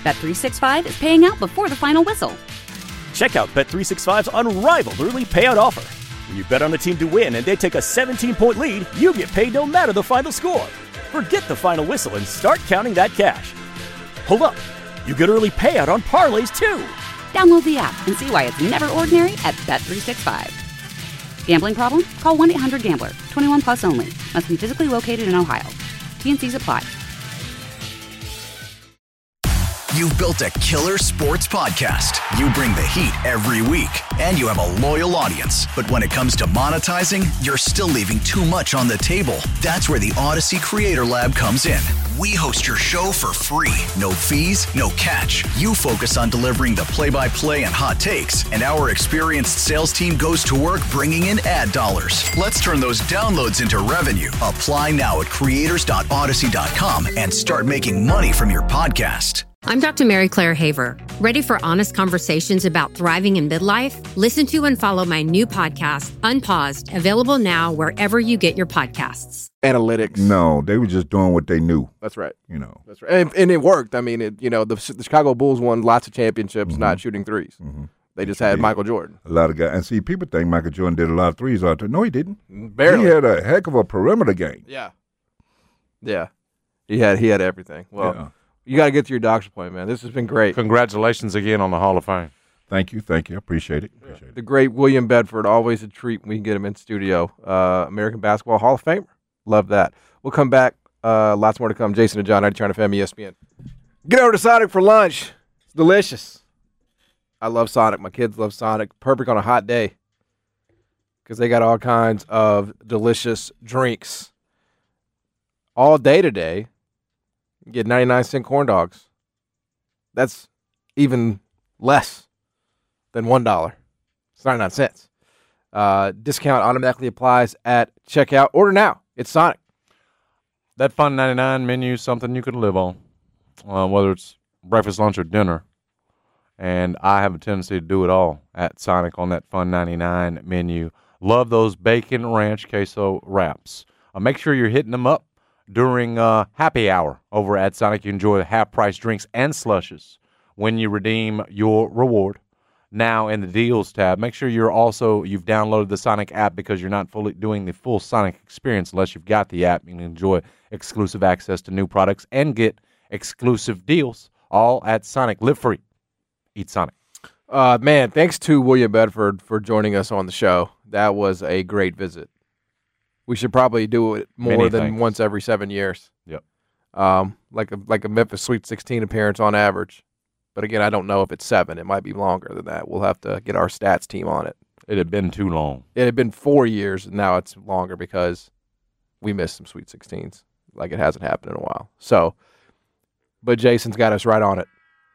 Bet365 is paying out before the final whistle. Check out Bet365's unrivaled early payout offer. When you bet on a team to win and they take a 17-point lead, you get paid no matter the final score. Forget the final whistle and start counting that cash. Hold up. You get early payout on parlays, too. Download the app and see why it's never ordinary at Bet365. Gambling problem? Call 1-800-GAMBLER. 21 plus only. Must be physically located in Ohio. T&Cs apply. You've built a killer sports podcast. You bring the heat every week, and you have a loyal audience. But when it comes to monetizing, you're still leaving too much on the table. That's where the Odyssey Creator Lab comes in. We host your show for free. No fees, no catch. You focus on delivering the play-by-play and hot takes, and our experienced sales team goes to work bringing in ad dollars. Let's turn those downloads into revenue. Apply now at creators.odyssey.com and start making money from your podcast. I'm Dr. Mary Claire Haver. Ready for honest conversations about thriving in midlife? Listen to and follow my new podcast, Unpaused, available now wherever you get your podcasts. Analytics. No, they were just doing what they knew. That's right. That's right. And it worked. I mean, the Chicago Bulls won lots of championships not shooting threes. They just had Michael Jordan. A lot of guys. And see, people think Michael Jordan did a lot of threes out there. No, he didn't. Barely. He had a heck of a perimeter game. Yeah. He had everything. Well. Yeah. You got to get to your doctor's appointment, man. This has been great. Congratulations again on the Hall of Fame. Thank you. I appreciate it. The great William Bedford, always a treat when we can get him in studio. American Basketball Hall of Famer. Love that. We'll come back. Lots more to come. Jason and John, 92.9 FM, ESPN. Get over to Sonic for lunch. It's delicious. I love Sonic. My kids love Sonic. Perfect on a hot day because they got all kinds of delicious drinks all day today. You get 99-cent corn dogs. That's even less than $1. It's 99 cents. Discount automatically applies at checkout. Order now. It's Sonic. That Fun 99 menu is something you could live on, whether it's breakfast, lunch, or dinner. And I have a tendency to do it all at Sonic on that Fun 99 menu. Love those bacon ranch queso wraps. Make sure you're hitting them up during happy hour over at Sonic. You enjoy half-price drinks and slushes when you redeem your reward. Now in the deals tab, make sure you've downloaded the Sonic app because you're not fully doing the full Sonic experience unless you've got the app. You can enjoy exclusive access to new products and get exclusive deals all at Sonic. Live free. Eat Sonic. Man, thanks to William Bedford for joining us on the show. That was a great visit. We should probably do it more than once every 7 years. Yep. Like a Memphis Sweet 16 appearance on average. But again, I don't know if it's 7. It might be longer than that. We'll have to get our stats team on it. It had been too long. It had been 4 years, and now it's longer because we missed some Sweet 16s. Like it hasn't happened in a while. So, but Jason's got us right on it.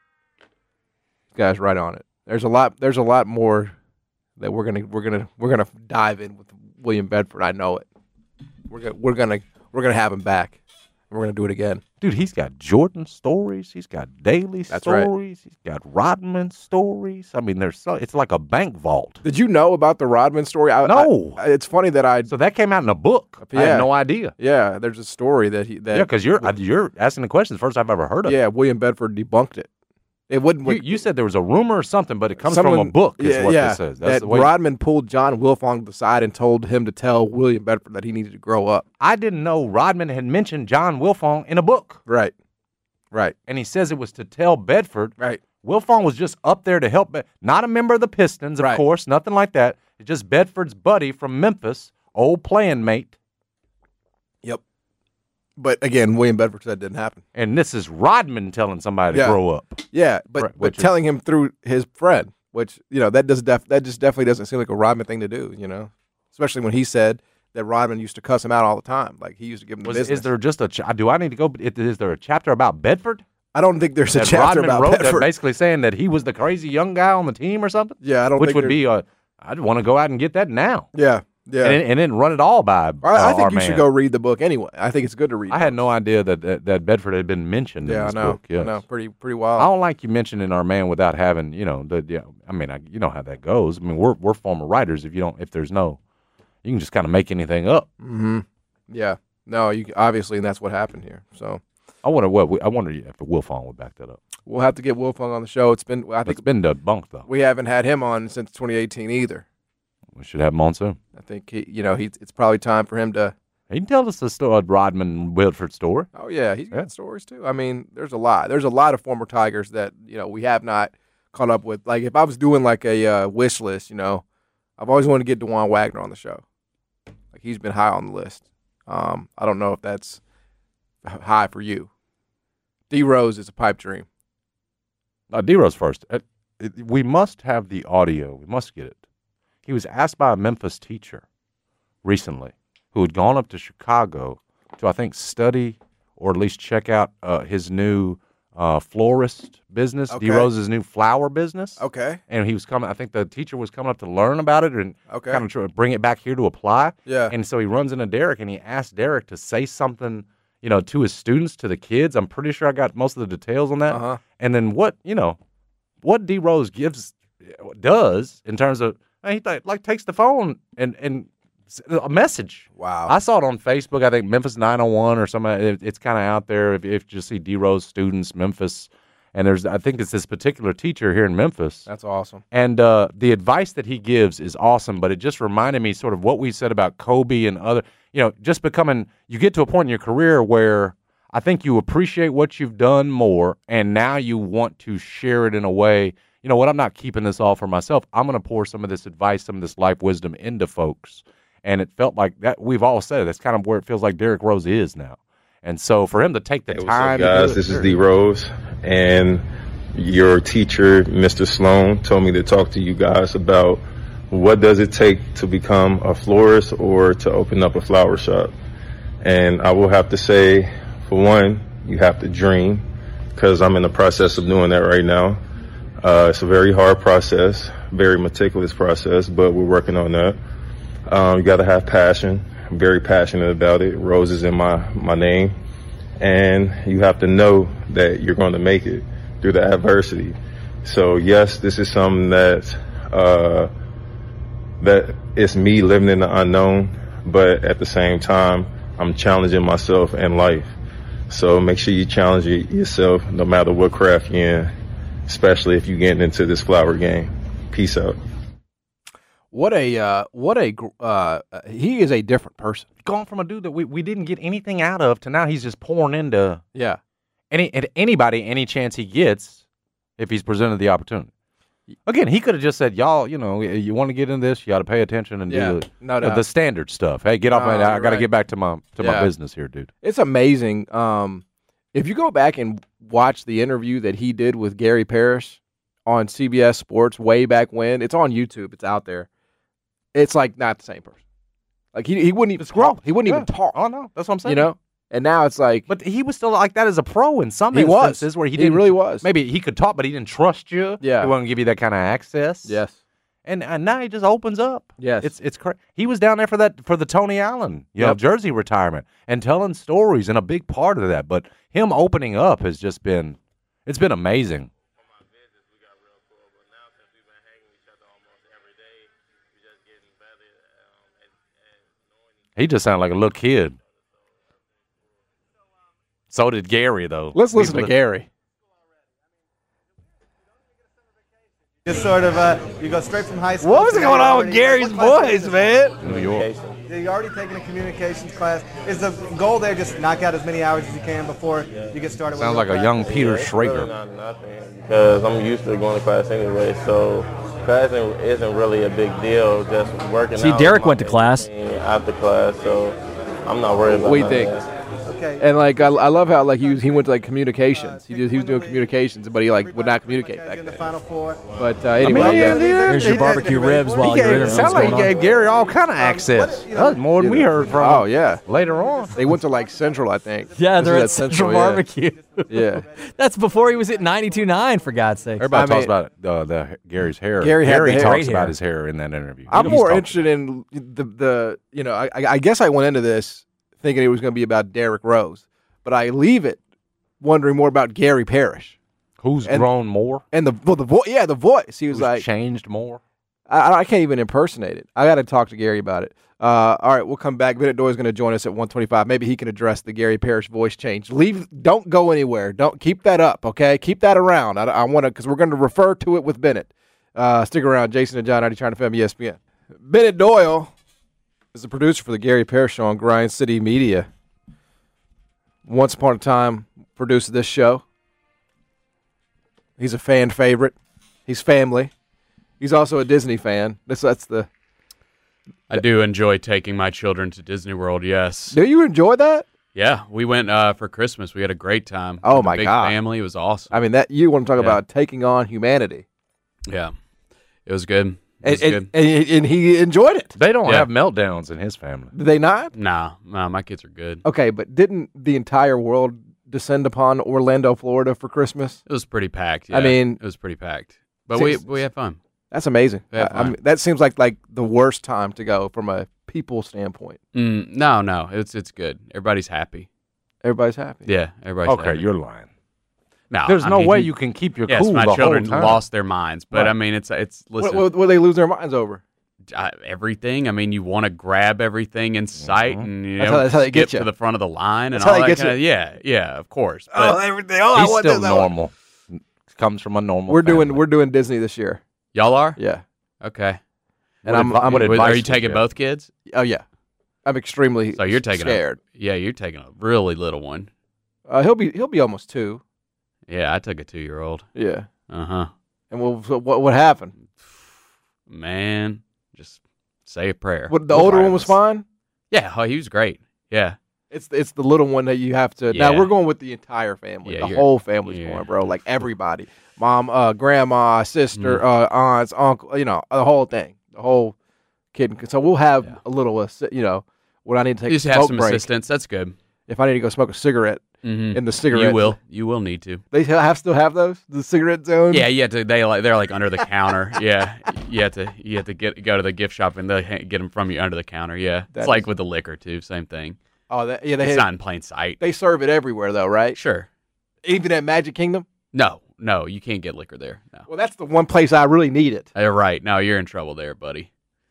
There's a lot more that we're gonna dive in with William Bedford. I know it. We're gonna have him back. And we're gonna do it again. Dude, he's got Jordan stories. He's got Daly stories. Right. He's got Rodman stories. I mean, it's like a bank vault. Did you know about the Rodman story? No. It's funny that So that came out in a book. Yeah. I had no idea. Yeah, there's a story that because you're asking the question. The first I've ever heard of. Yeah, William Bedford debunked it. It wouldn't. You said there was a rumor or something, but it comes from a book. Is what this says. That's that Rodman pulled John Wilfong to the side and told him to tell William Bedford that he needed to grow up. I didn't know Rodman had mentioned John Wilfong in a book. Right. And he says it was to tell Bedford. Right. Wilfong was just up there to help. Not a member of the Pistons, of course. Nothing like that. It's just Bedford's buddy from Memphis, old playing mate. Yep. But again, William Bedford said it didn't happen. And this is Rodman telling somebody to grow up. Yeah, but telling him through his friend, which, that just definitely doesn't seem like a Rodman thing to do, especially when he said that Rodman used to cuss him out all the time. Like, he used to give him the business. Is there just do I need to go? Is there a chapter about Bedford? I don't think there's a chapter Rodman about wrote Bedford. That basically saying that he was the crazy young guy on the team or something? Yeah, I don't think Which would be I'd want to go out and get that now. Yeah. And then run it all by I think you should go read the book anyway. I think it's good to read. I had no idea that Bedford had been mentioned in this book. Yes. I know. Pretty wild. I don't like you mentioning our man without having, you know how that goes. I mean, we're former writers. You can just kind of make anything up. Mm-hmm. Yeah. No, you obviously, and that's what happened here. So, I wonder if Wilfong would back that up. We'll have to get Wilfong on the show. I think It's been debunked though. we haven't had him on since 2018 either. We should have him on soon. I think it's probably time for him to. He can tell us the story, Rodman Wilford story. Oh yeah, he's got stories too. I mean, there's a lot. There's a lot of former Tigers that we have not caught up with. Like if I was doing like a wish list, I've always wanted to get DeJuan Wagner on the show. Like he's been high on the list. I don't know if that's high for you. D Rose is a pipe dream. D Rose first. We must have the audio. We must get it. He was asked by a Memphis teacher recently who had gone up to Chicago to, I think, study or at least check out his new florist business, Okay. D Rose's new flower business. Okay. And he was coming, I think the teacher was coming up to learn about it and Okay. kind of try to bring it back here to apply. Yeah. And so he runs into Derek and he asked Derek to say something, to his students, to the kids. I'm pretty sure I got most of the details on that. Uh-huh. And then what D Rose does in terms of, he takes the phone and a message. Wow. I saw it on Facebook. I think Memphis 901 or something. It's kind of out there. If you just see D Rose students, Memphis, and I think it's this particular teacher here in Memphis. That's awesome. And the advice that he gives is awesome. But it just reminded me sort of what we said about Kobe and other. Just becoming. You get to a point in your career where I think you appreciate what you've done more, and now you want to share it in a way. You know what? I'm not keeping this all for myself. I'm going to pour some of this advice, some of this life wisdom into folks. And it felt like that. We've all said it. That's kind of where it feels like Derrick Rose is now. And so for him to take the time, what's up, guys? This is D Rose, and your teacher, Mr. Sloan, told me to talk to you guys about what does it take to become a florist or to open up a flower shop. And I will have to say, for one, you have to dream, because I'm in the process of doing that right now. It's a very hard process, very meticulous process, but we're working on that. You got to have passion. I'm very passionate about it. Rose is in my name. And you have to know that you're going to make it through the adversity. So, yes, this is something that it's me living in the unknown, but at the same time, I'm challenging myself in life. So make sure you challenge yourself no matter what craft you're in, especially if you're getting into this flower game. Peace out. He is a different person. gone from a dude that we didn't get anything out of to now he's just pouring into anybody any chance he gets if he's presented the opportunity. Again, he could have just said, y'all, you want to get in this, you got to pay attention and do the standard stuff. Hey, get off my I got to get back to my business here, dude. It's amazing. If you go back and watch the interview that he did with Gary Parrish on CBS Sports way back when, it's on YouTube, it's out there. It's like not the same person. Like he wouldn't even talk. He wouldn't even talk. Oh no, that's what I'm saying. And now it's like, but he was still like that as a pro in some instances where he really was. Maybe he could talk, but he didn't trust you. Yeah, he wouldn't give you that kind of access. Yes, and now he just opens up. Yes, it's crazy. He was down there for the Tony Allen, jersey retirement and telling stories, and a big part of that. But him opening up has just been, it's been amazing. He just sounded like a little kid. So did Gary, though. Let's listen to Gary. Just sort of, you go straight from high school. What was going on with Gary's voice, man? New York. You're already taking a communications class. Is the goal there just knock out as many hours as you can before you get started? Sounds like a young Peter Schrager. Not nothing, because I'm used to going to class anyway, so class isn't really a big deal. Just working. See, Derek went to class. After class, so I'm not worried about that. Okay. And like I love how like he went to like communications. He was doing communications, but he like would not communicate back then. But anyway, there's your barbecue ribs while you're in. It sounded like he gave Gary all kind of access. That was more than we heard from. Oh yeah. Later on, they went to like Central, I think. Yeah, they're at Central Barbecue. Yeah. That's before he was at 92.9, for God's sake. Everybody talks about Gary's hair. Gary talks about his hair in that interview. I'm more interested in the I guess I went into this thinking it was going to be about Derrick Rose, but I leave it wondering more about Gary Parrish. Who's grown more? And the voice. He was like changed more. I can't even impersonate it. I got to talk to Gary about it. All right, we'll come back. Bennett Doyle is going to join us at 1:25. Maybe he can address the Gary Parrish voice change. Don't go anywhere. Don't keep that up, okay? Keep that around. I want to, because we're going to refer to it with Bennett. Stick around. Jason and John, 92.9 FM, ESPN. Bennett Doyle is the producer for the Gary Parrish Show on Grind City Media. Once upon a time, produced this show. He's a fan favorite. He's family. He's also a Disney fan. I do enjoy taking my children to Disney World, yes. Do you enjoy that? Yeah, we went for Christmas. We had a great time. Oh, my big God. Family. It was awesome. I mean, that you want to talk about taking on humanity. Yeah, it was good. And he enjoyed it. They don't have meltdowns in his family. Did they not? Nah, my kids are good. Okay, but didn't the entire world descend upon Orlando, Florida for Christmas? It was pretty packed. Yeah. I mean, it was pretty packed. But we had fun. That's amazing. I mean, that seems like the worst time to go from a people standpoint. No, it's good. Everybody's happy. Everybody's happy. Yeah, everybody's happy. Okay, you're lying. No, there's no way you can keep your cool. My the children whole time. lost their minds, but Right. I mean, it's listen. What do they lose their minds over? Everything. I mean, you want to grab everything in sight, and That's how they get skip you. to the front of the line, and That's how all they that get kind of. Yeah, of course. But everything. He's still normal. Comes from a normal. We're family. doing Disney this year. y'all are Yeah, okay. and What Are advice you would taking have? both kids? oh yeah, I'm extremely. So you're taking scared. You're taking a really little one. He'll be almost 2. Yeah, I took a 2-year-old. Yeah, Uh-huh. and what happened? Man, just say a prayer. What, the older one was fine. Yeah, he was great. Yeah. It's the little one that you have to. Yeah. Now we're going with the entire family. Yeah, The whole family's going, bro. Like everybody, mom, grandma, sister, aunts, uncle. The whole thing, the whole kid. So we'll have a little, when I need to take You just a have smoke some break. assistance. That's good. If I need to go smoke a cigarette in the cigarette, You will need to. They still have those, the cigarette zone. Yeah, you have to. They're like under the counter. Yeah, you have to go to the gift shop and they get them from you under the counter. Yeah, it's like with the liquor too. Same thing. Oh, It's not in plain sight. They serve it everywhere though, right? Sure. Even at Magic Kingdom. No, you can't get liquor there. No. Well, that's the one place I really need it. You're right. No, you're in trouble there, buddy.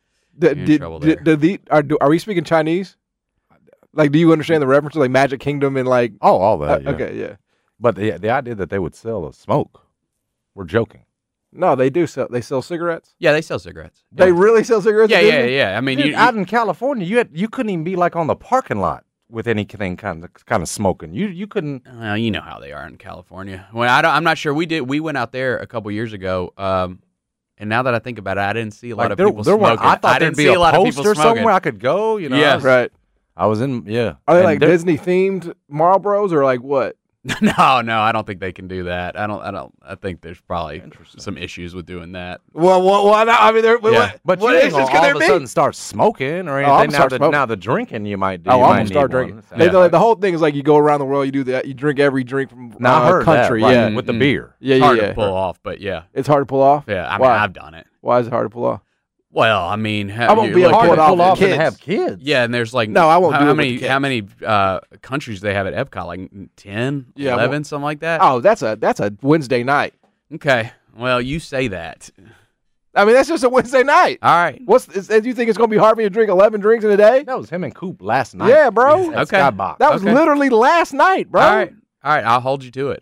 Are we speaking Chinese? Like, do you understand the reference to like Magic Kingdom and like? Oh, all that. Yeah. Okay, yeah. But the idea that they would sell a smoke, we're joking. No, they do sell. They sell cigarettes. Yeah, they sell cigarettes. They really sell cigarettes. Yeah, at Disney? yeah. I mean, Dude, you out in California, you couldn't even be like on the parking lot with anything kind of smoking. You couldn't. you know how they are in California. Well, I'm not sure. We went out there a couple years ago. And now that I think about it, I didn't see a lot of people smoking. I thought I there'd didn't be see a a lot of people poster smoking. somewhere I could go. Yeah. Right. I was in. Yeah. Are they And like there- Disney themed Marlboros or like what? No, I don't think they can do that. I think there's probably some issues with doing that. Well, I mean, But what you ain't issues gonna can all there of a be? sudden start smoking or Oh, I'm anything. start smoking. Now the drinking you might do. Oh, you I'm might gonna need start one. drinking. The whole thing is like you go around the world, you do that, you drink every drink from Now I heard country. that, right, Yeah, with the beer. Yeah, It's hard yeah. to pull off, but yeah. It's hard to pull off. Yeah, I mean, Why? I've done it. Why is it hard to pull off? Well, I mean, I won't be able to Hard pull to it pull off off with and kids. have kids. Yeah, and there's like No, I won't do how it with many the kids. how many countries they have at Epcot? Like 10, Yeah, 11, something like that. Oh, that's a Wednesday night. Okay. Well, you say that. I mean, that's just a Wednesday night. All right. You think it's gonna be hard for you to drink 11 drinks in a day? That was him and Coop last night. Yeah, bro. At Okay. Skybox. That was literally last night, bro. All right. I'll hold you to it.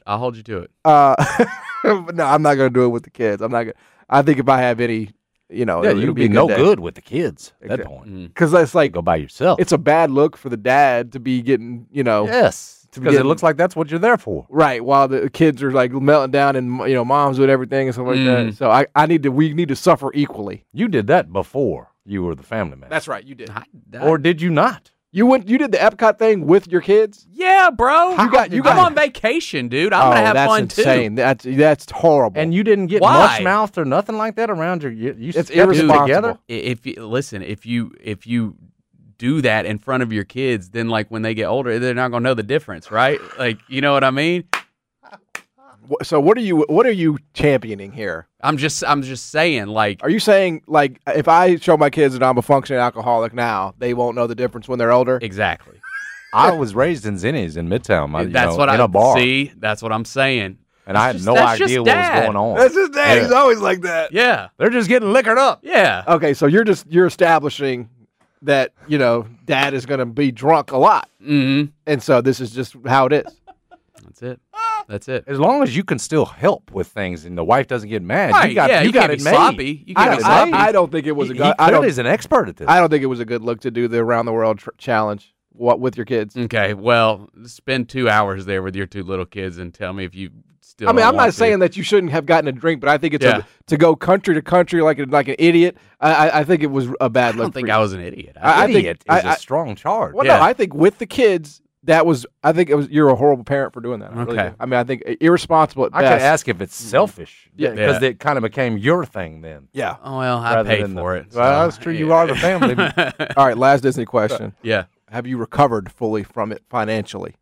No, I'm not gonna do it with the kids. I'm not gonna. I think if I have any, Yeah, it'll you'd be a be no day. good with the kids at that Exactly. point. Because it's like Go by yourself. it's a bad look for the dad to be getting, yes, to because it get- looks like that's what you're there for. right while the kids are like melting down and mom's doing everything and stuff like that. So we need to suffer equally. You did that before you were the family man. That's right, you did. Or did you not? You did the Epcot thing with your kids. Yeah, bro. You got I'm on vacation, dude. I'm gonna have that's fun insane. too. That's horrible. And you didn't get Why? much mouthed or nothing like that around your. You It's stepped irresponsible. together. If you do that in front of your kids, then like when they get older, they're not gonna know the difference, right? Like, you know what I mean? So what are you championing here? I'm just saying, like, Are you saying like if I show my kids that I'm a functioning alcoholic now, they won't know the difference when they're older? exactly. I was raised in Zinnies in Midtown. That's what in a bar. see. That's what I'm saying. And I had just- no that's idea just what was Dad. going on. That's his dad. Yeah. He's always like that. Yeah. They're just getting liquored up. Yeah. Okay, so you're establishing that dad is going to be drunk a lot, and so this is just how it is. That's it. That's it. As long as you can still help with things and the wife doesn't get mad, Right, you got yeah, you you got can't it be made. sloppy. You can't be sloppy. I don't think it was a He good. clearly is an expert at this. I don't think it was a good look to do the around the world challenge. What with your kids? Okay, well, spend 2 hours there with your two little kids and tell me if you still. I mean, don't I'm want not to. saying that you shouldn't have gotten a drink, but I think it's Yeah. to go country to country like an idiot. I think it was a bad I look. don't think for I you. was an idiot. I think Idiot is a strong charge. Well, Yeah. no, I think with the kids, I think it was. You're a horrible parent for doing that. I really Okay. do. I mean, I think irresponsible at I best. could ask if it's selfish. Yeah. Because it kind of became your thing then. Yeah. Oh well, I rather paid than for it. Well, that's true. You are the family. All right, last Disney question. Yeah. Have you recovered fully from it financially?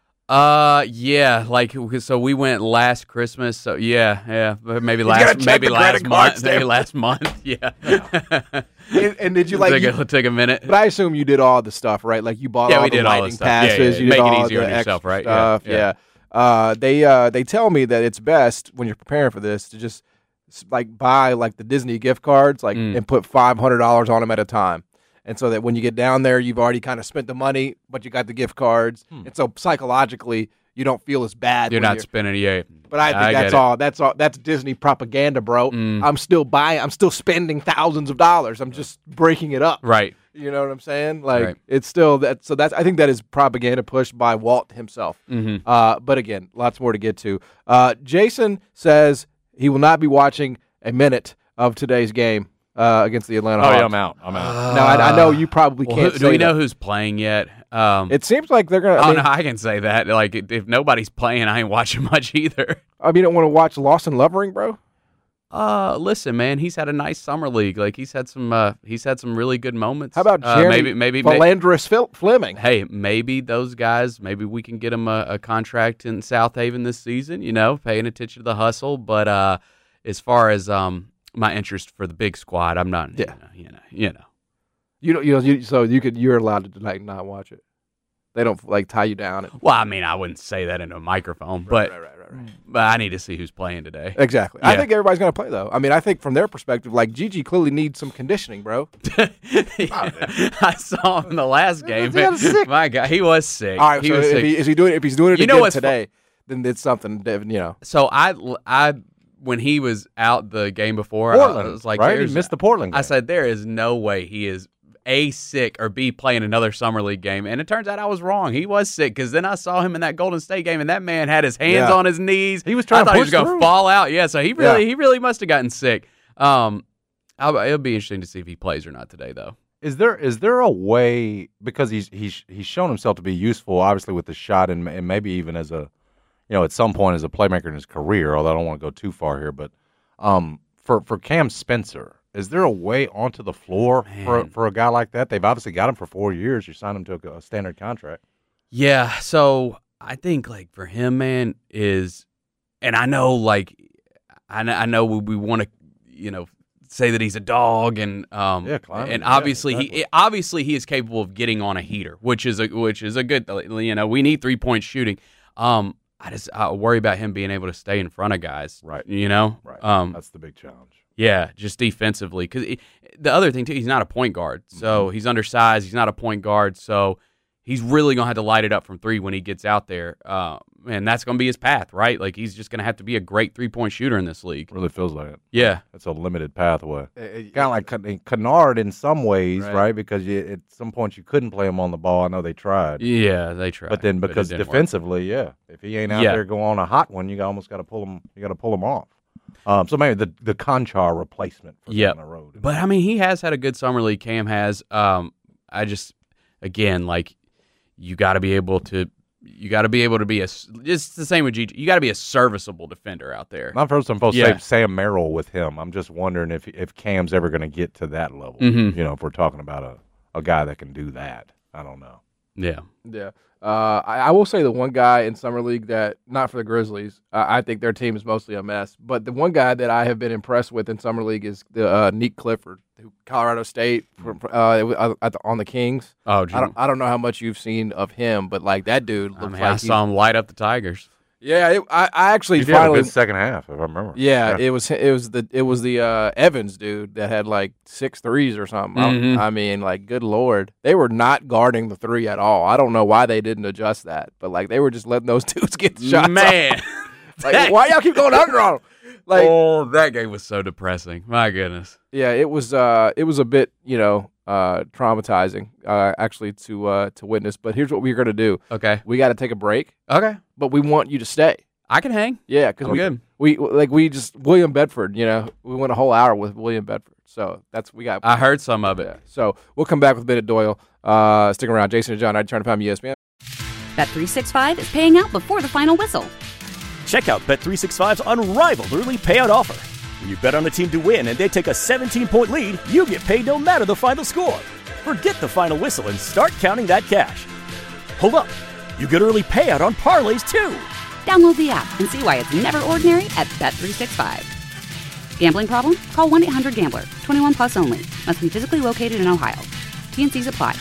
Yeah, like so we went last Christmas. So yeah, maybe gotta check maybe the last credit card month, maybe last month. Yeah. And did you like? take a minute? But I assume you did all the stuff, right? Like you bought Yeah, all we the did all the lightning stuff. Yeah, passes. yeah. You did Make it all easier the on yourself, extra right? Yeah, stuff. Yeah. They tell me that it's best when you're preparing for this to just like buy like the Disney gift cards, like and put $500 on them at a time. And so that when you get down there, you've already kind of spent the money, but you got the gift cards. And so psychologically, you don't feel as bad. You're when not spending. Yeah. But I think get it. that's all. That's Disney propaganda, bro. I'm still spending thousands of dollars. I'm just breaking it up. Right. You know what I'm saying? Like Right. it's still that. So I think that is propaganda pushed by Walt himself. But again, lots more to get to. Jason says he will not be watching a minute of today's game against the Atlanta Oh, Hawks. yeah, I'm out. Now I know you probably Well, can't. do say we know that. who's playing yet? It seems like they're gonna. No, I can say that. Like, if nobody's playing, I ain't watching much either. I mean, you don't want to watch Lawson Lovering, bro. Listen, man, he's had a nice summer league. Like, he's had some really good moments. How about Jeremy maybe Philandris Fleming? Hey, maybe those guys. Maybe we can get them a contract in South Haven this season. Paying attention to the hustle. But as far as my interest for the big squad, I'm not. Yeah. So you're allowed to like not watch it. They don't like tie you down. Well, I mean, I wouldn't say that into a microphone, but I need to see who's playing today. Exactly. Yeah. I think everybody's going to play, though. I mean, I think from their perspective, like, Gigi clearly needs some conditioning, bro. I saw him in the last game. He was sick. My God, he was sick. All right, he so was sick. if he's doing it You know again what's today, then it's something, So I when he was out the game before, Portland, I was like, right? He missed the Portland game. I said, there is no way he is A, sick, or B, playing another summer league game. And it turns out I was wrong. He was sick because then I saw him in that Golden State game, and that man had his hands on his knees. He was trying to I thought he push was going to through. fall out. Yeah, so he really must have gotten sick. It'll be interesting to see if he plays or not today, though. Is there a way, because he's shown himself to be useful, obviously with the shot and maybe even as a, at some point as a playmaker in his career, although I don't want to go too far here, but for Cam Spencer, is there a way onto the floor for a guy like that? They've obviously got him for 4 years. You signed him to a standard contract. Yeah, so I think like for him, man, and I know like I know we want to say that he's a dog and obviously he is capable of getting on a heater, which is a good, we need 3-point shooting. I worry about him being able to stay in front of guys, right? Right. That's the big challenge. Yeah, just defensively, because the other thing too, he's not a point guard, so he's undersized. He's not a point guard, so he's really gonna have to light it up from three when he gets out there, and that's gonna be his path, right? Like he's just gonna have to be a great 3-point shooter in this league. Really feels like it. Yeah, it's a limited pathway. Kind of like Kennard in some ways, right? Because at some point you couldn't play him on the ball. I know they tried. Yeah, they tried. But then because defensively, if he ain't out there going on a hot one, you almost got to pull him. You got to pull him off. So maybe the Conchar replacement for down the road. But I mean, he has had a good summer league. Cam has. I just again like you got to be able to. You got to be able to be just the same with Gigi. You got to be a serviceable defender out there. I've heard some folks say Sam Merrill with him. I'm just wondering if Cam's ever going to get to that level. If we're talking about a guy that can do that, I don't know. Yeah. I will say the one guy in Summer League that, not for the Grizzlies, I think their team is mostly a mess, but the one guy that I have been impressed with in Summer League is the Nick Clifford, who Colorado State on the Kings. Oh, I don't know how much you've seen of him, but like that dude looks like I saw him light up the Tigers. Yeah, I actually He did have a finally good second half, if I remember. Yeah, it was the Evans dude that had like 6 threes or something. Mhm. I mean, like, good Lord, they were not guarding the 3 at all. I don't know why they didn't adjust that, but like they were just letting those dudes get shots. Man. Like, why y'all keep going under on them? Like, that game was so depressing. My goodness. yeah, it was a bit, traumatizing actually to witness. But here's what we're gonna do. Okay. We got to take a break, Okay. but we want you to stay. I can hang. Yeah, because I'm good. we just William Bedford. We went a whole hour with William Bedford, so we got. I heard some of it. Yeah. So we'll come back with Bennett Doyle. Stick around, Jason and John. I'm trying to find ESPN. Bet365 is paying out before the final whistle. Check out Bet365's unrivaled early payout offer. When you bet on a team to win and they take a 17-point lead, you get paid no matter the final score. Forget the final whistle and start counting that cash. Hold up. You get early payout on parlays, too. Download the app and see why it's never ordinary at Bet365. Gambling problem? Call 1-800-GAMBLER. 21 plus only. Must be physically located in Ohio. T&Cs apply.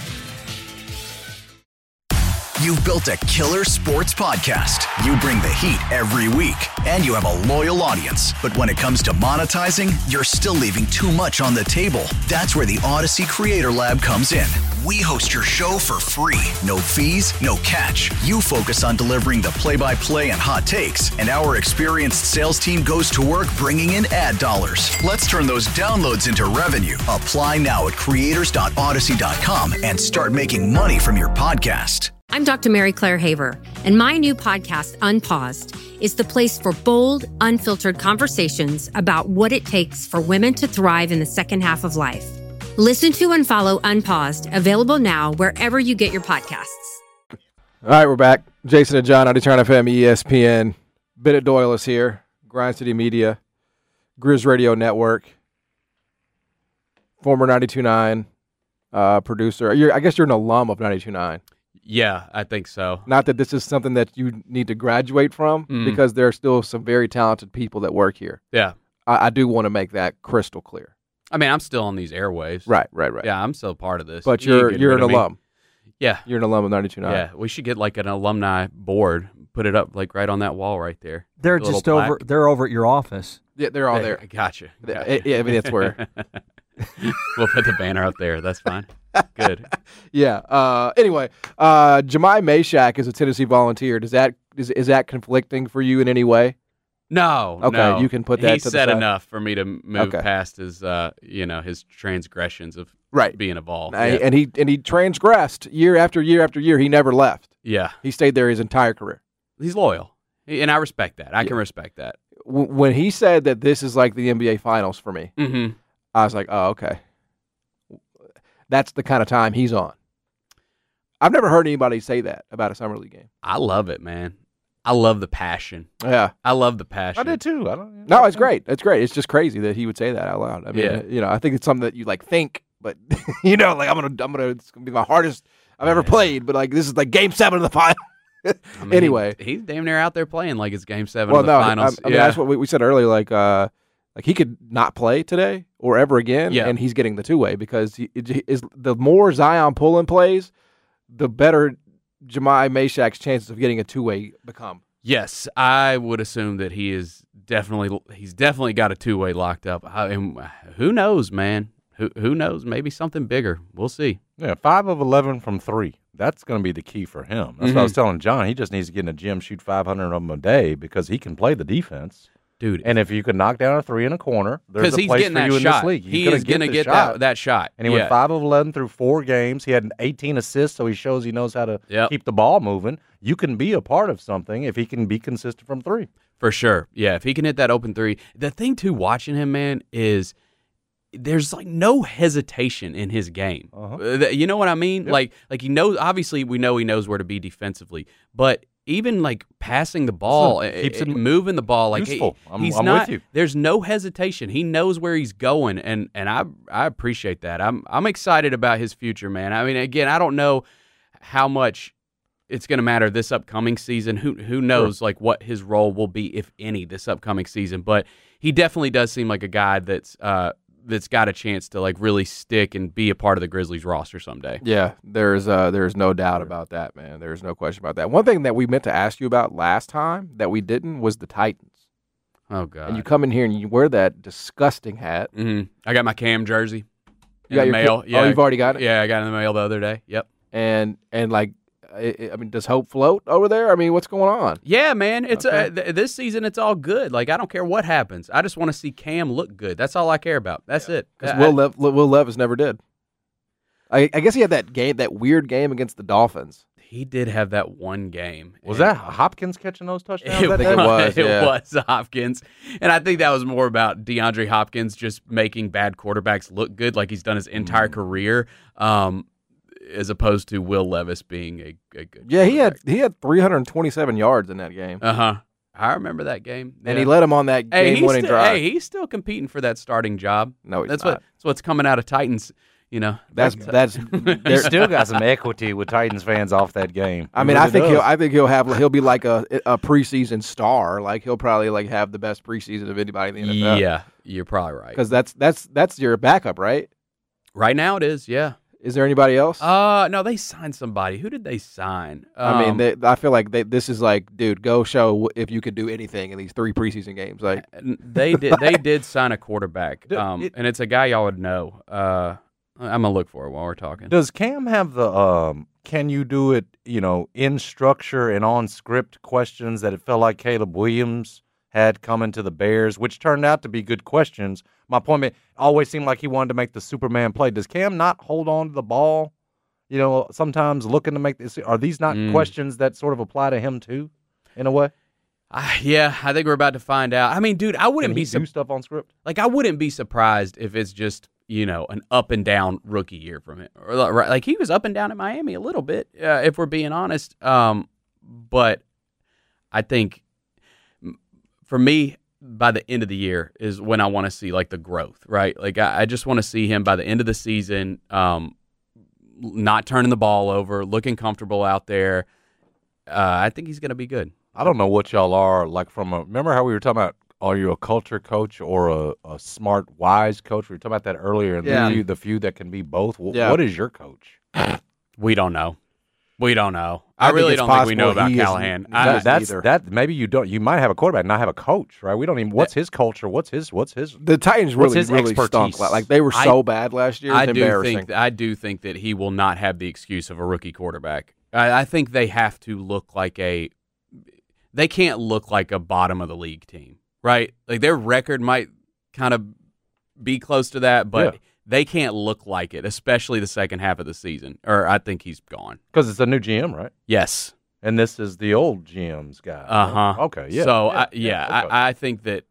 You've built a killer sports podcast. You bring the heat every week, and you have a loyal audience. But when it comes to monetizing, you're still leaving too much on the table. That's where the Odyssey Creator Lab comes in. We host your show for free. No fees, no catch. You focus on delivering the play-by-play and hot takes, and our experienced sales team goes to work bringing in ad dollars. Let's turn those downloads into revenue. Apply now at creators.odyssey.com and start making money from your podcast. I'm Dr. Mary Claire Haver, and my new podcast, Unpaused, is the place for bold, unfiltered conversations about what it takes for women to thrive in the second half of life. Listen to and follow Unpaused, available now wherever you get your podcasts. All right, we're back. Jason and John, Turn FM, ESPN. Bennett Doyle is here. Grind City Media, Grizz Radio Network, former 92.9 producer. I guess you're an alum of 92.9. Yeah, I think so. Not that this is something that you need to graduate from, because there are still some very talented people that work here. Yeah. I do want to make that crystal clear. I mean, I'm still on these airwaves. Right. Yeah, I'm still part of this. But you're an alum. Yeah. You're an alum of 92.9. Yeah, we should get like an alumni board, put it up like right on that wall right there. They're just over. They're over at your office. Yeah, they're all there. Gotcha. Yeah, I mean, that's where. We'll put the banner up there. That's fine. Good. Yeah. Anyway, Jemai Meshack is a Tennessee Volunteer. Is that conflicting for you in any way? No. Okay, no. you can put that He to the said side. enough for me to move past his, his transgressions of being involved. And he transgressed year after year after year. He never left. Yeah. He stayed there his entire career. He's loyal, and I respect that. I can respect that. When he said that this is like the NBA Finals for me, Mm-hmm. I was like, oh, okay. That's the kind of time he's on. I've never heard anybody say that about a summer league game. I love it, man. I love the passion. Yeah. I love the passion. I did too. No, it's great. It's great. It's just crazy that he would say that out loud. I mean, I think it's something that you like think, but like it's gonna be the hardest I've ever played. But like this is like Game 7 of the final. I mean, Anyway, he's damn near out there playing like it's Game 7 of the finals. I mean, that's what we said earlier. Like he could not play today or ever again, and he's getting the two-way because the more Zion Pullen plays, the better Jemai Meshack's chances of getting a two-way become. Yes, I would assume that he's definitely got a two-way locked up. And who knows, man? Who knows? Maybe something bigger. We'll see. Yeah, 5 of 11 from 3. That's going to be the key for him. That's what I was telling John. He just needs to get in the gym, shoot 500 of them a day because he can play the defense. Dude. And if you can knock down a 3 in a corner, there's a place for you in this league. He is going to get that shot. And he went 5 of 11 through 4 games. He had 18 assists, so he shows he knows how to keep the ball moving. You can be a part of something if he can be consistent from 3. For sure. Yeah, if he can hit that open 3. The thing, too, watching him, man, is there's like no hesitation in his game. You know what I mean? Yep. Like he knows, obviously we know he knows where to be defensively, but even like passing the ball, keeps him moving the ball, like useful. I'm with you. There's no hesitation. He knows where he's going, and I appreciate that. I'm excited about his future, man. I mean, again, I don't know how much it's going to matter this upcoming season. Who knows like what his role will be, if any, this upcoming season. But he definitely does seem like a guy that's that's got a chance to like really stick and be a part of the Grizzlies roster someday. Yeah, there's no doubt about that, man. There's no question about that. One thing that we meant to ask you about last time that we didn't was the Titans. Oh God! And you come in here and you wear that disgusting hat. Mm-hmm. I got my Cam jersey. You got in the mail. Yeah. Oh, you've already got it. Yeah, I got it in the mail the other day. Yep. And like, I mean, does hope float over there? I mean, what's going on? Yeah, man. It's this season. It's all good. Like I don't care what happens. I just want to see Cam look good. That's all I care about. That's it. Because Will Levis never did. I guess he had that weird game against the Dolphins. He did have that one game. Was that Hopkins catching those touchdowns? It was. It was Hopkins. And I think that was more about DeAndre Hopkins just making bad quarterbacks look good like he's done his entire career, as opposed to Will Levis being a good Yeah, he had 327 yards in that game. Uh-huh. I remember that game. And he led him on that game-winning drive. Hey, he's still competing for that starting job. No, he's that's not. That's what's coming out of Titans. You know, that's He still got some equity with Titans fans off that game. I mean, I think he'll be like a preseason star. Like he'll probably like have the best preseason of anybody in the NFL. Yeah, you're probably right. Because that's your backup, right? Right now it is. Yeah. Is there anybody else? No, they signed somebody. Who did they sign? I mean, I feel like this is like, dude, go show if you can do anything in these 3 preseason games. Like they did sign a quarterback, and it's a guy y'all would know. I'm gonna look for it while we're talking. Does Cam have the can you do it, in structure and on script questions that it felt like Caleb Williams had coming to the Bears, which turned out to be good questions? My point, it always seemed like he wanted to make the Superman play. Does Cam not hold on to the ball, sometimes looking to make this? Are these not questions that sort of apply to him too, in a way? Yeah, I think we're about to find out. I mean, dude, I wouldn't do stuff on script. Like, I wouldn't be surprised if it's just an up and down rookie year from him. Or like he was up and down at Miami a little bit, if we're being honest. But I think for me, by the end of the year is when I want to see like the growth, right? Like I just want to see him by the end of the season, not turning the ball over, looking comfortable out there. I think he's going to be good. I don't know what y'all are like remember how we were talking about, are you a culture coach or a smart, wise coach? We were talking about that earlier in the few that can be both. What is your coach? We don't know. I really don't think we know about Callahan. Maybe you don't. You might have a quarterback, not have a coach, right? We don't even. What's his culture? What's his? The Titans really stunk. Like they were so bad last year. It's embarrassing. I do think that he will not have the excuse of a rookie quarterback. I think they have to look like they can't look like a bottom of the league team, right? Like their record might kind of be close to that, but they can't look like it, especially the second half of the season. Or I think he's gone. Because it's a new GM, right? Yes. And this is the old GM's guy. Uh-huh. Right? Okay, yeah. So, okay. I think that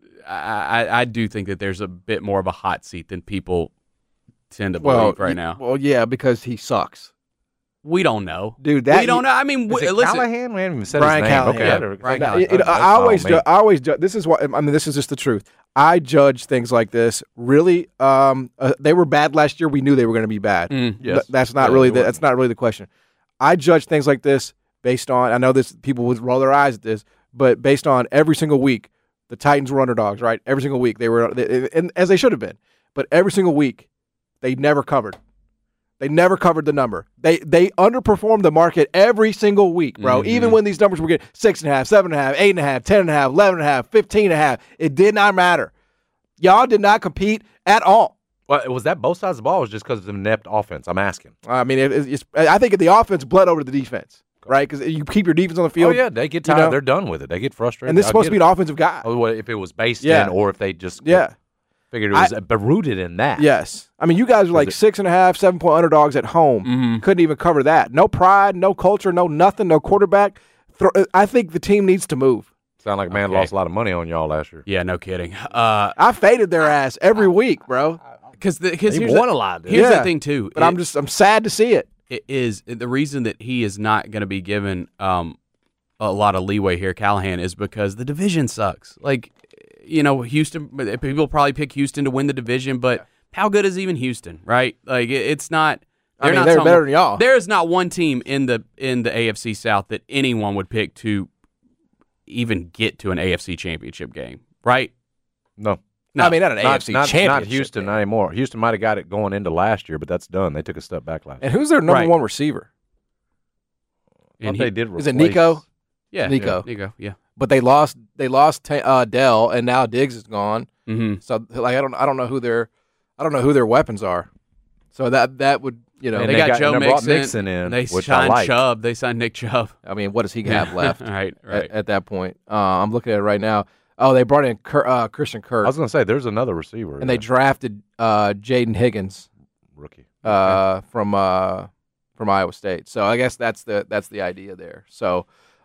I do think that there's a bit more of a hot seat than people tend to believe right now. Well, yeah, because he sucks. We don't know, dude. We don't know. I mean, listen, Callahan. We haven't even said Brian his name. Callahan. Okay, Brian Callahan. I always judge. This is what I mean. This is just the truth. I judge things like this. Really, they were bad last year. We knew they were going to be bad. Yes. That's not really the question. I judge things like this based on. I know this people would roll their eyes at this, but based on every single week, the Titans were underdogs. Right, every single week they were, and as they should have been. But every single week, they never covered. They never covered the number. They underperformed the market every single week, bro. Mm-hmm. Even when these numbers were getting 6.5, 7.5, 8.5, 10.5, 11.5, 15.5, it did not matter. Y'all did not compete at all. Well, was that both sides of the ball, or was it just because of the inept offense? I'm asking. I mean, I think the offense bled over to the defense, right? Because you keep your defense on the field. Oh yeah, they get tired. They're done with it. They get frustrated. And this is supposed to be an offensive guy. Oh, if it was based in, or if they just figured it was rooted in that. Yes. I mean, you guys are like 6.5, 7-point underdogs at home. Mm-hmm. Couldn't even cover that. No pride, no culture, no nothing, no quarterback. I think the team needs to move. Sound like a man lost a lot of money on y'all last year. Yeah, no kidding. I faded their ass every week, bro. Because he won a lot. Here's the thing, too. But I'm sad to see it. It is the reason that he is not going to be given a lot of leeway here, Callahan, is because the division sucks. Like, Houston, people probably pick Houston to win the division, but how good is even Houston, right? Like, it's not. They're better than y'all. There is not one team in the AFC South that anyone would pick to even get to an AFC Championship game, right? No. No. I mean, not an AFC championship. Not Houston anymore. Houston might have got it going into last year, but that's done. They took a step back last year. And who's their number one receiver? And they did replace. Is it Nico? Yeah, Nico. Yeah. But they lost Dell, and now Diggs is gone. Mm-hmm. So like I don't know who their weapons are. So that would And they got Joe Mixon in. They which signed I like. Chubb. They signed Nick Chubb. I mean, what does he have left? right. At that point, I'm looking at it right now. Oh, they brought in Christian Kirk. I was going to say there's another receiver, and they drafted Jaden Higgins, rookie, from Iowa State. So I guess that's the idea there. So,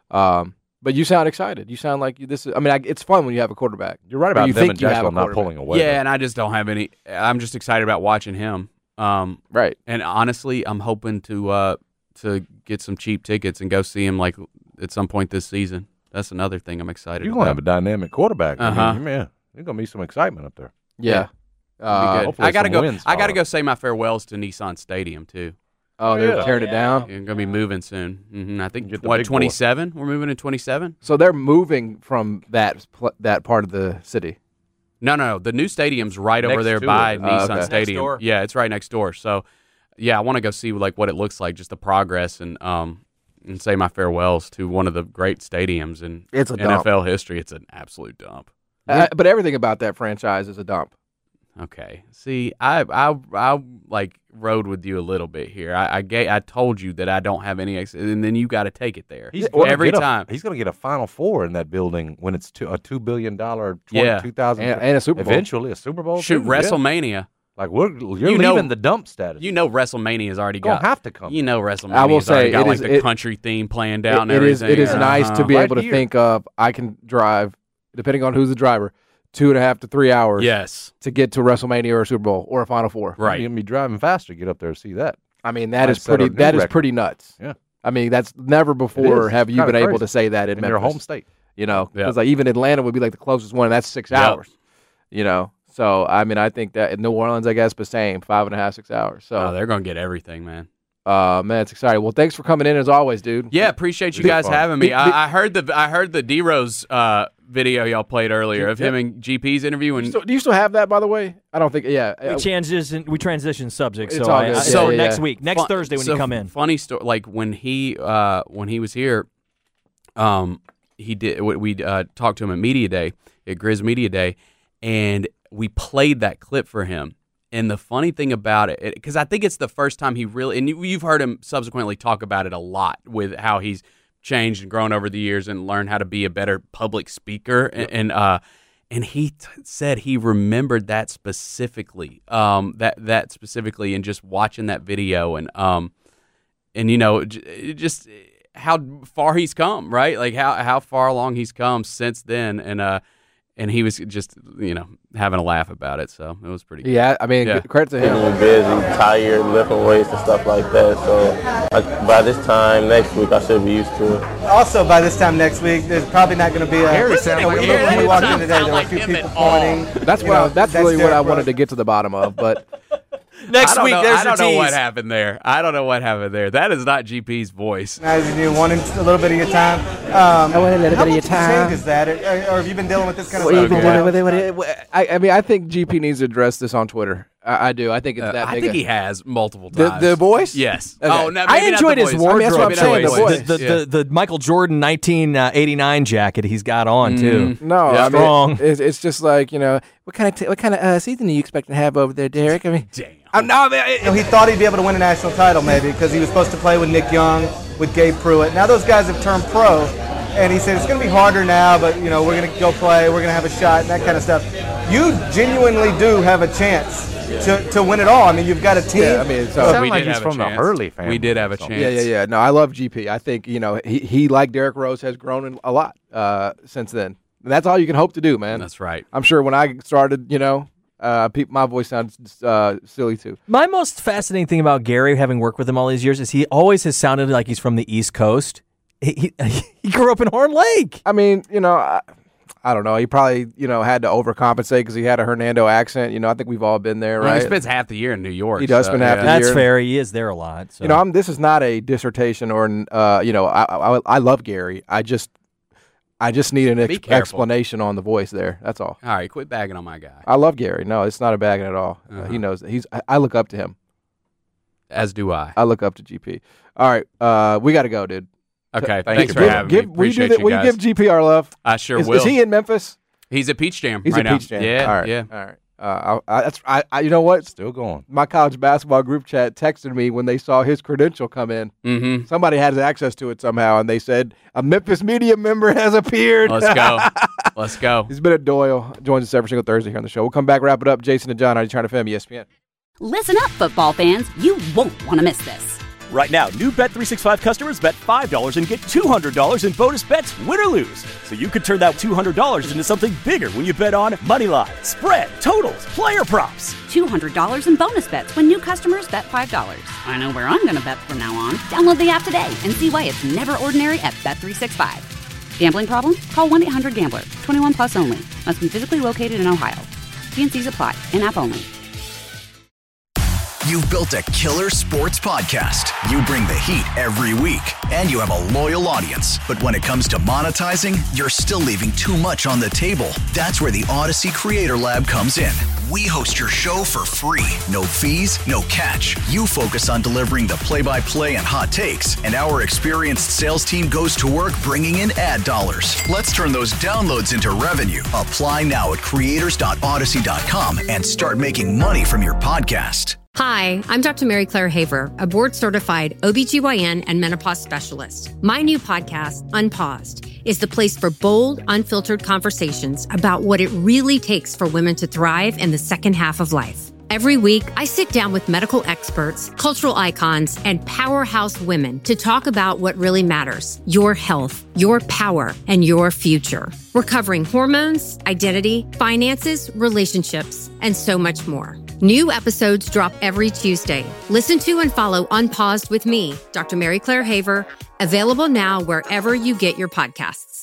but you sound excited. You sound like this is. I mean, it's fun when you have a quarterback. You're right about you them think and you have Jacksonville a not quarterback. pulling away. Yeah, and I just don't have any. I'm just excited about watching him. Right. And honestly, I'm hoping to get some cheap tickets and go see him like at some point this season. That's another thing I'm excited You're about. going to have a dynamic quarterback. Uh-huh. I mean, man, there's going to be some excitement up there. Yeah. Hopefully I gotta some go. wins I gotta follow. go say my farewells to Nissan Stadium too. Oh, they're tearing it down. They're gonna be moving soon. I think Get the big boy. 27. We're moving in 27. So they're moving from that part of the city. No. The new stadium's right Next over there to by it. Nissan Okay. Stadium. Next door. Yeah, it's right next door. So, yeah, I want to go see like what it looks like, just the progress, and say my farewells to one of the great stadiums in It's a dump. NFL history. It's an absolute dump. But everything about that franchise is a dump. Okay. See, I like rode with you a little bit here. I told you that I don't have any, and then you got to take it there every time. He's going to get a Final Four in that building when it's a $2 billion, Yeah. 2000 And a Super Bowl. Eventually, a Super Bowl. Shoot, too, yeah. WrestleMania. Like you're You know- leaving the dump status. You know WrestleMania's already Gonna got. have to come. You know I will WrestleMania's already say got it like is- the it- country theme playing down and It is everything. nice to be Right able to here. think of. I can drive, depending on who's the driver, 2.5 to 3 hours. Yes. To get to WrestleMania or a Super Bowl or a Final Four. Right. You're going to be driving faster to get up there to see that. I mean, that Might is set a pretty. new That is record. pretty nuts. Yeah. I mean, that's never before is. have It's you kinda been able crazy. to say that in In your Memphis. home state. You know, Yeah. because like even Atlanta would be like the closest one, and that's 6 Yep. hours. You know, so I mean, I think that in New Orleans, I guess, the same 5.5, 6 hours. So, Oh, they're gonna get everything, man. man, it's exciting. Well, thanks for coming in as always, dude. Yeah, appreciate you Big guys fun. having me. Big- I heard the D-Rose video y'all played earlier of him and GP's interview. And So, do you still have that, by the way? I don't think. Yeah. We transition subjects. It's So, all good. so Yeah, next yeah. week, next Thursday when you come in. Funny story, like when he was here, he did. We talked to him at Media Day, at Grizz Media Day, and we played that clip for him. And the funny thing about it, because I think it's the first time he really, and you've heard him subsequently talk about it a lot with how he's changed and grown over the years and learned how to be a better public speaker. And he said he remembered that specifically, that specifically, and just watching that video, and you know, just how far he's come, right? Like how far along he's come since then, and he was just, you know, having a laugh about it. So it was pretty good. Yeah, I mean, Yeah. credit to him. Been busy, tired, lifting weights and stuff like that. So by this time next week, I should be used to it. Also, by this time next week, there's probably not going to be a. Harry sounds like a little- When we walked in today, there were a few people pointing. That's You know, that's really what I Derek wanted Rose. to get to the bottom of. But Next week, there's I don't know your what tease. happened there. I don't know what happened there. That is not GP's voice. As you wanting a little bit of your time. I want a little bit of your How time. much changes that, or have you been dealing with this kind of What stuff? you been for a doing while? with it? I mean, I think GP needs to address this on Twitter. I do. I think it's that I big. think a- he has multiple The- times. the voice? Yes. Okay. Oh, no, I maybe not enjoyed the his voice. wardrobe. that's what I'm Maybe not saying, the voice. voice. The Michael Jordan 1989 jacket he's got on too. No, Yeah. I mean, Strong. it's just like, you know, what kind of season are you expecting to have over there, Derek? I mean, Damn. I'm not. You know, he thought he'd be able to win a national title maybe because he was supposed to play with Nick Young, with Gabe Pruitt. Now those guys have turned pro, and he said it's going to be harder now, but you know we're going to go play, we're going to have a shot, and that kind of stuff. You genuinely do have a chance to win it all. I mean, you've got a team. Yeah, I mean, so Sound we like did he's have a from the chance. Hurley family We did or have a something. chance. Yeah. No, I love GP. I think, you know, he like Derrick Rose has grown a lot since then. And that's all you can hope to do, man. That's right. I'm sure when I started, you know, my voice sounds silly too. My most fascinating thing about Gary, having worked with him all these years, is he always has sounded like he's from the East Coast. He grew up in Horn Lake. I mean, you know, I don't know. He probably, you know, had to overcompensate because he had a Hernando accent. You know, I think we've all been there, Well, right? he spends half the year in New York. He does so, spend half yeah. the That's year. fair. He is there a lot. So. You know, this is not a dissertation or, you know, I love Gary. I just need an Be careful. explanation on the voice there. That's all. All right, quit bagging on my guy. I love Gary. No, it's not a bagging at all. He knows that. I look up to him. As do I. I look up to GP. All right, we got to go, dude. Okay, thanks for having me. Appreciate you guys. Will you give GP our love? I sure will. Is he in Memphis? He's at Peach Jam He's right at Peach Jam. Yeah, all right. yeah. All right. You know what? Still going. My college basketball group chat texted me when they saw his credential come in. Mm-hmm. Somebody had access to it somehow, and they said a Memphis media member has appeared. Let's go. Let's go. He's been at Doyle. Joins us every single Thursday here on the show. We'll come back, wrap it up. Jason and John, 92.9 FM, ESPN. Listen up, football fans. You won't want to miss this. Right now, new Bet365 customers bet $5 and get $200 in bonus bets, win or lose. So you could turn that $200 into something bigger when you bet on money line, spread, totals, player props. $200 in bonus bets when new customers bet $5. I know where I'm going to bet from now on. Download the app today and see why it's never ordinary at Bet365. Gambling problem? Call 1-800-GAMBLER. 21 plus only. Must be physically located in Ohio. T&Cs apply. In-app only. You've built a killer sports podcast. You bring the heat every week, and you have a loyal audience. But when it comes to monetizing, you're still leaving too much on the table. That's where the Odyssey Creator Lab comes in. We host your show for free. No fees, no catch. You focus on delivering the play-by-play and hot takes, and our experienced sales team goes to work bringing in ad dollars. Let's turn those downloads into revenue. Apply now at creators.odyssey.com and start making money from your podcast. Hi, I'm Dr. Mary Claire Haver, a board-certified OBGYN and menopause specialist. My new podcast, Unpaused, is the place for bold, unfiltered conversations about what it really takes for women to thrive in the second half of life. Every week, I sit down with medical experts, cultural icons, and powerhouse women to talk about what really matters: your health, your power, and your future. We're covering hormones, identity, finances, relationships, and so much more. New episodes drop every Tuesday. Listen to and follow Unpaused with me, Dr. Mary Claire Haver, available now wherever you get your podcasts.